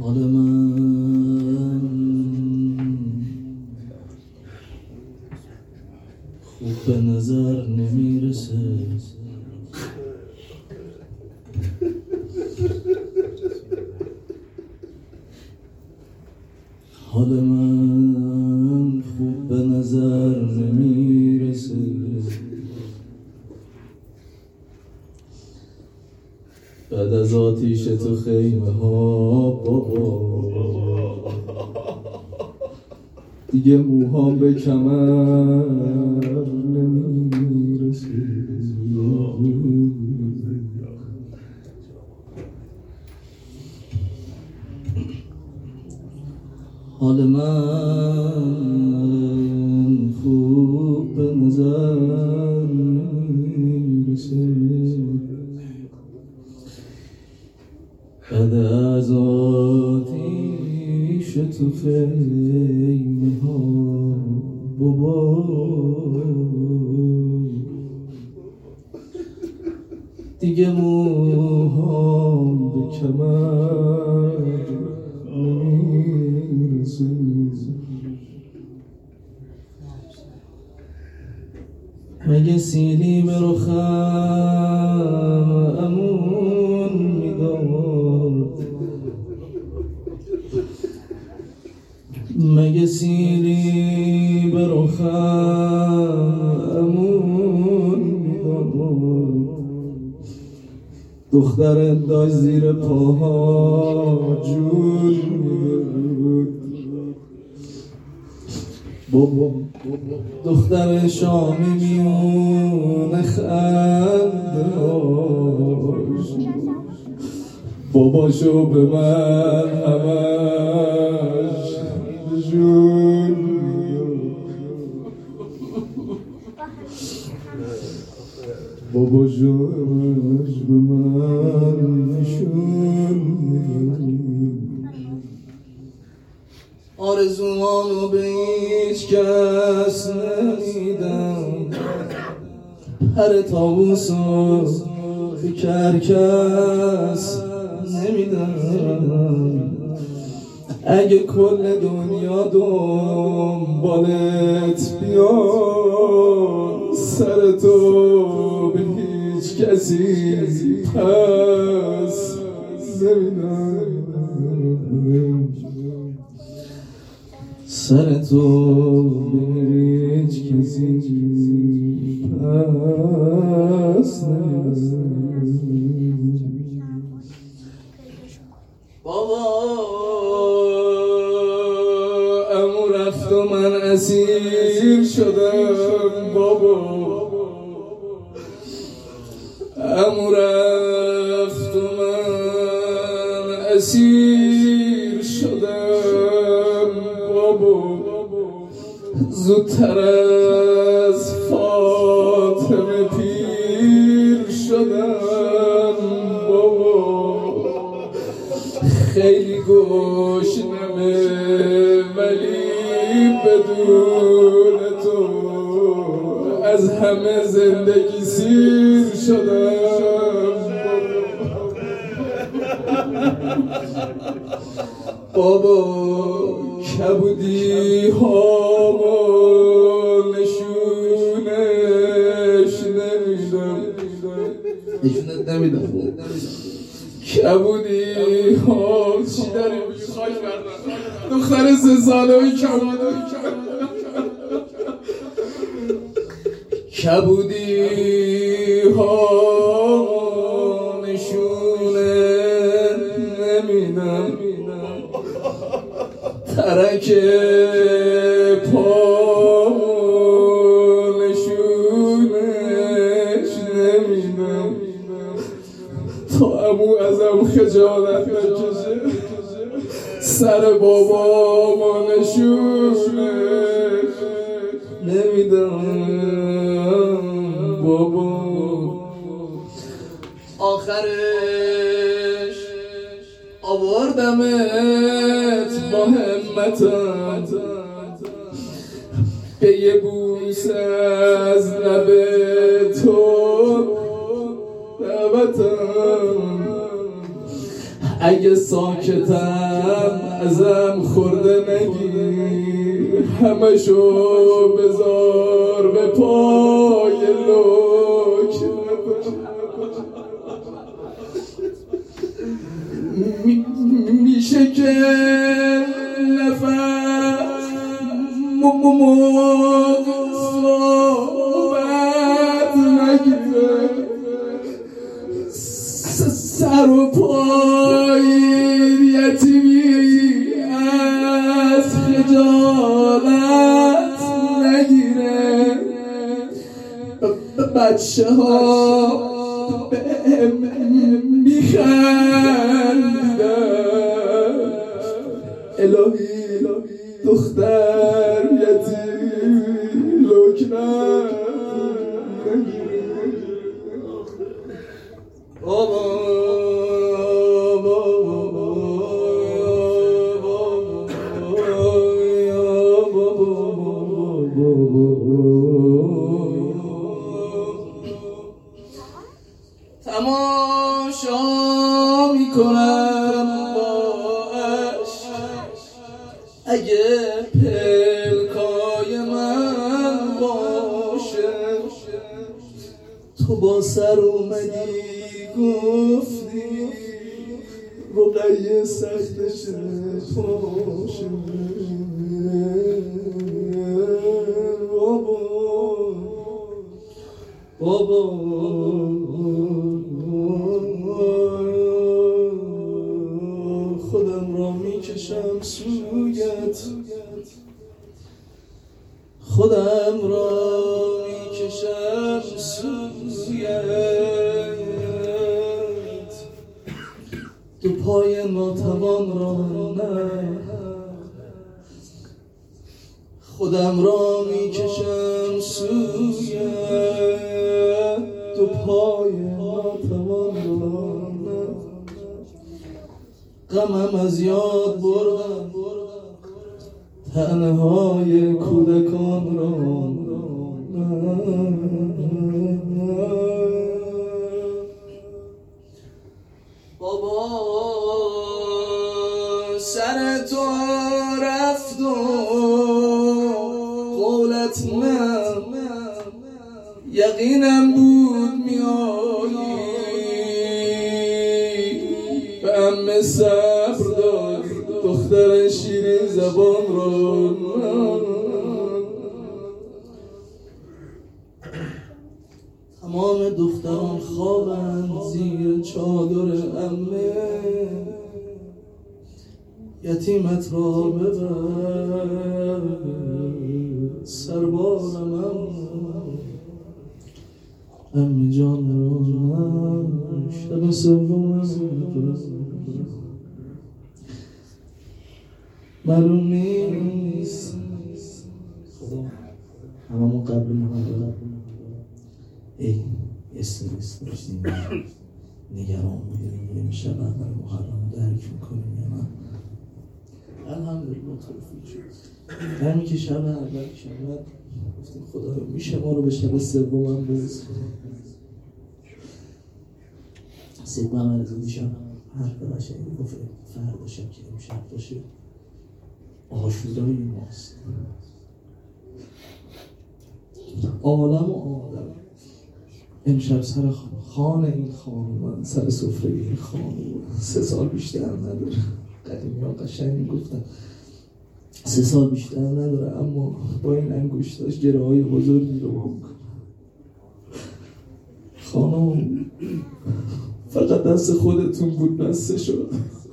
حال من خوب به نظر نمیرسه، حال من خوب به نظر نمیرسه. بعد از آتیش تو خیمه ها بابا دیگه موهام به کمر نمیرسه. حال من خوب به نظر نمیرسه. بعد از آتیش تو خیمه ها بابا دیگه موهام به کمر نمیرسه. مگه سیلی به رخم امون میداد، مگه سیلی به رخم امون میداد، دختر داشت زیر پاها جون میداد. بابا دختر شامی میونه خنده هاش باباشو به من همش جون میداد. باباشو همش به من نشون میداد. آرزوهامو به هیچ کس نمیدم، پر طاووسو به کرکس نمیدم. اگه کل دنیا دنبالت بیاد، سرتو به هیچ کسی پس نمیدم. سرتو به هیچ کسی پس نمیدم. بابا عمو رفت و من اسیر شدم. بابا عمو رفت و من اسیر شدم. بابا زودتر از فاطمه پیر شدم. بابا خیلی گشنمه ولی بدون تو از همه زندگی سیر شدم. بابا کبودی هامو نشونش نمیدم. کبودی ها چی داری بگی خاک بردم دختر 3 ساله و کبودی ها نشونه نمیدم. ترک پامو نشونش نمیدم تا عمو ازم خجالت نکشه. سر بابامو نشونش نمیدم. بابا آخرش آوردمت با همتم به یه بوس از لب تو دعوتم. اگه ساکتم ازم خورده نگیر، همشو بذار به پای لوک. میشه که نفس صحبت نگیره، سر و پای یتیمی از خجالت نگیره. بچه ها میخندیدن، الهی دختر یتیم لکنه بابا. تماشا میکنم با عشق، اگه پلکای من باشه، تو با سر اومدی گفتی رقیه سختشه پاشه. بابا خودم را میکشم سویت، خودم را میکشم سویت، دو پای ناتوان را نه، خودم را میکشم سویت، دو پای ناتوان را نه. غمم از یاد بردم طعنه های کودکان را بابا. سر تو رفت و قولت نه، یقینم بود میایی، به عمه صبر دار دختر شیرین زبان رو. تمام دختران خوابند زیر چادر عمه، یتیمت را ببر سربارم عمه جان رو. شب سوم معلوم نیست خدا هممون قبل محرم استرس داشتیم، نگران بودیم میشه اول محرم درک میکنیم یا نه. الحمدلله توفیق شد. همین که شب اول شد گفتیم خدایا میشه ما رو به شب سوم برسون. سید محمد رضایی شب حرف قشنگی گفت فردا شب که امشب باشه عاشورای ماست. عالم و آدم امشب سر خانه این خانومن، سر سفره این خانومن 3 سال بیشتر نداره. قدیمی ها قشنگ میگفتن 3 سال بیشتر نداره، اما با این انگشتاش گره های بزرگی رو بکنه. خانم فقط دست خودتون بود بسته شد.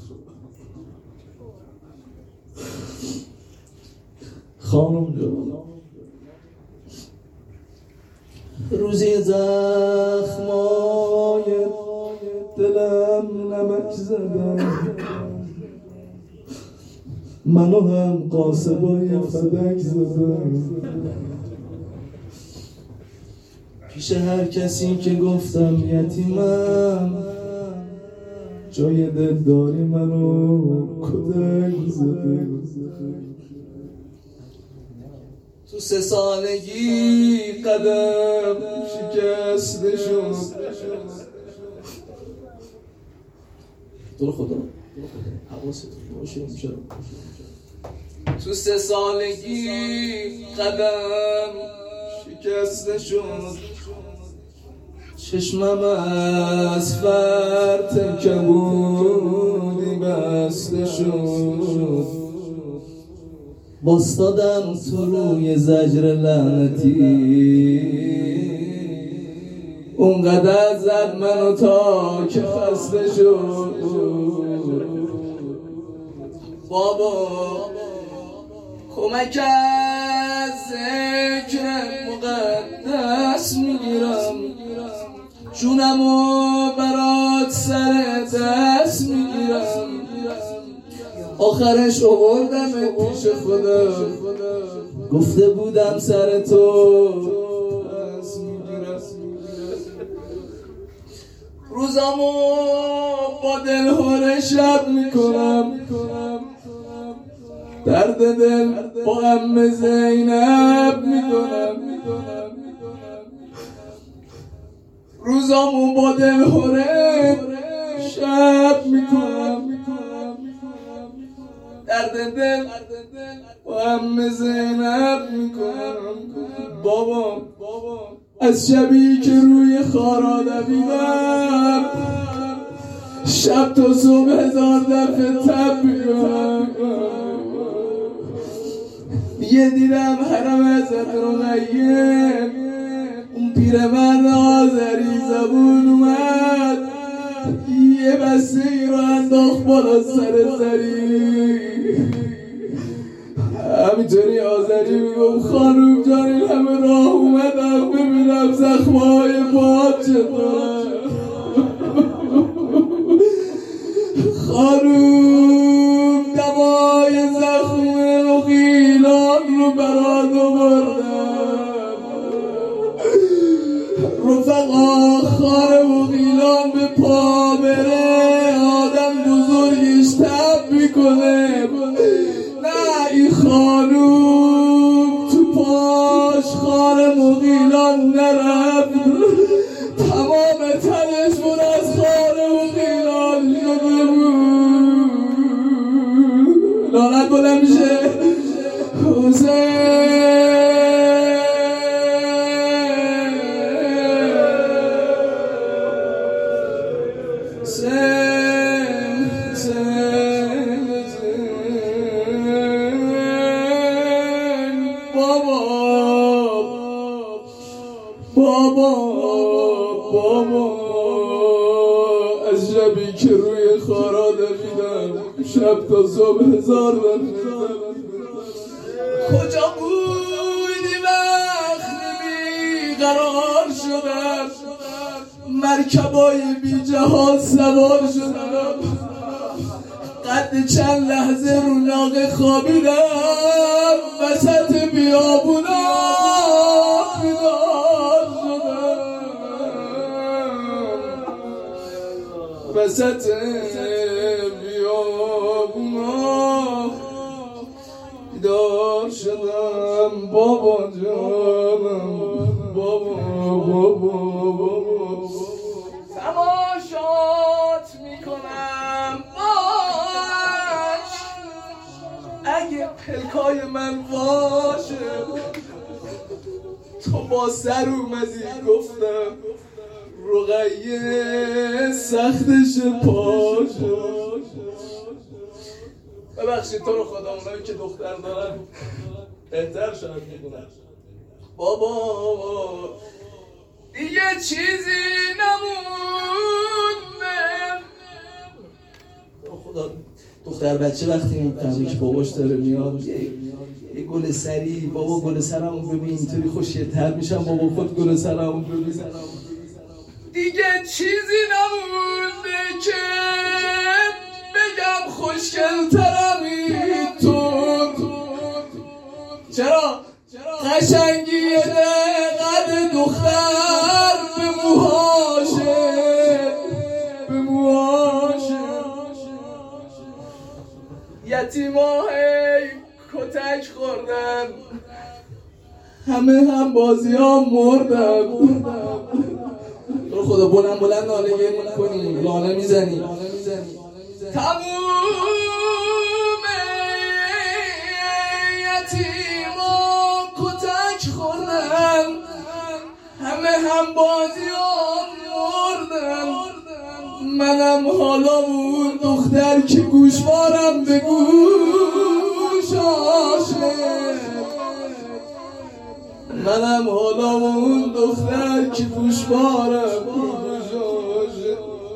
خانم جان روزی زخمای دلم نمک زدم، منو هم قاسبای فدک زدم، پیش هر کسی که گفتم یتیمم جای دلداری منو کدک زدم. تو 3 سالگی قدم شکسته شد، تو رو خدا حواستون باشه. امشب تو 3 سالگی قدم شکسته شد، چشمم از فرط کبودی بسته شد، باستادم تو روی زجر لعنتی، اونقدر زد منو تا که خسته شد. بابا کمک از ذکر مقدس میگیرم، جونمو برات سر دست میگیرم، آخرش آوردم پیش خدا، گفته بودم سر تو دست میگیرم. روزامو با دلهوره شب میکنم، درد دل با عمه زینب میکنم، روزامو با دلهوره شب میکنم، درد دل با عمه زینب میکنم. بابا از شبی که روی خارا دویدم، شب تا صبح 1000 دفعه تب میکنم، یه دیدم حرم حضرت رقیه، اون پیرمرد آذری زبون اومد، یه بسته ای رو انداخت بالا سر زری، همینطوری آذری میگم خانوم جان این همه راه اومدم ببینم زخمهای پات چطوره، خانوم دوای زخم رقیلان رو برات آوردم، رفقا خار مغیلان به پا بره آدم بزرگش تب میکنه، نه این خانوم تو پاش خار مغیلان نرفت، تمام تنش بود از خار مغیلان شده بود. لعنت بلند میشه حسین. بابا از شبی که روی خارا دویدم، شب تا صبح 1000 دفعه کجا بودی وقتی بیقرار شدم، مرکبای بی جهاز سوار شدم، قد چند لحظه رو ناقه خوابیدم، وسط بیابونا بیدار شدم، وسط بیابونا بیدار شدم. بابا جانم بابا تماشات میکنم باش، اگه پلکای من باشه، تو با سر اومدی گفتم رقیه سختش پاشه. ببخشید تو رو خدا، اونایی که دختر دارن بهتر شاید میدونن. بابا دیگه چیزی نمونده. خدا دختر بچه وقتی میفهمی که باباش داره میاد، یه گل سری، بابا گل سرمون ببین اینطوری خوشگل‌تر میشم، بابا خود گل سرمون ببین. دیگه چیزی نمونده که بگم خوشگل‌ترم اینطور. چرا؟ قشنگی قد دختر به موهاشه، یتیمای کتک خوردن، همه هم بازی ها مردن. تو خدا بلند ناله کنی، لانه میزنی. تموم یتیما کتک خوردن، همه هم بازیان مردن. منم حالا اون دختر که گوشوارم به گوش آشه، منم حالا اون دختر که گوشوارم به گوش آشه.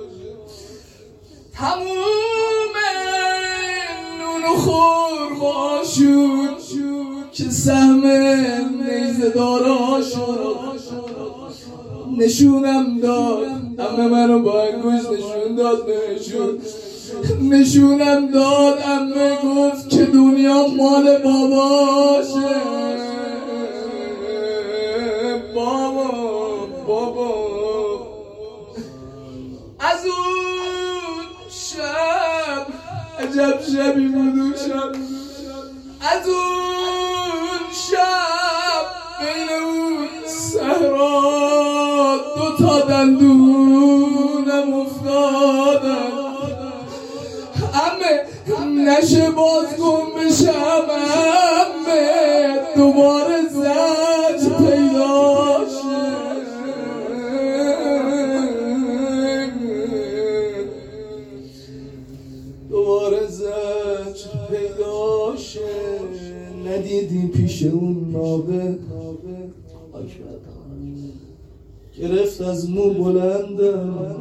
تموم نون و خورماشون که سهم نیزه داراشون نشونم داد، عمه منو با انگوش نشون داد، نشونم داد. عمه گفت که دنیا مال باباشه. بابا از اون شب، عجب شبی بود اون شب، از اون شب بین اون صحرا دوتا دندونم افتادن. عمه نشه باز گم بشم، عمه دوباره زجر پیدا شه. دوباره زجر پیدا شه. ندیدی پیش اون نابه گرفت از مو بلندم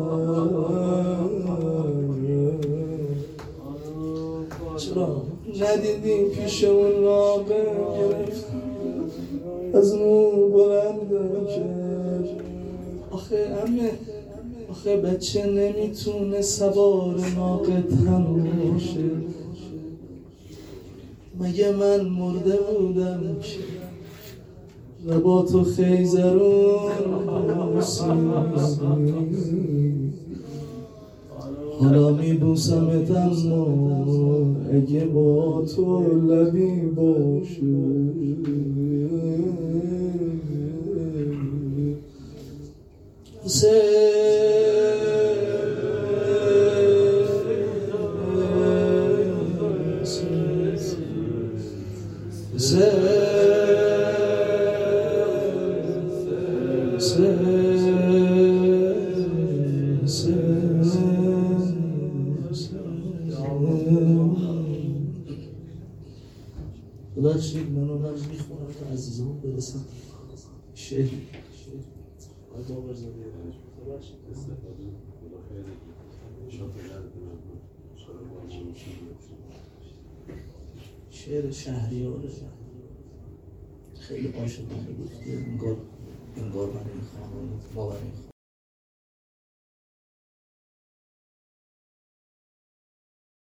چرا ندیدیم پیش اون نابه گرفت از مو بلندم کرد. آخه عمه، آخه بچه نمیتونه سوار ناقه باشه. مگه من مرده بودم که و با تو خیزرون حالا میبوسمت، اما اگه با تو لبی باشه. ببخشید منو هم میخونم تا عزیزان برسم. شعر شعر شهریار خیلی عاشقانه گفته، انگار من این خانم باور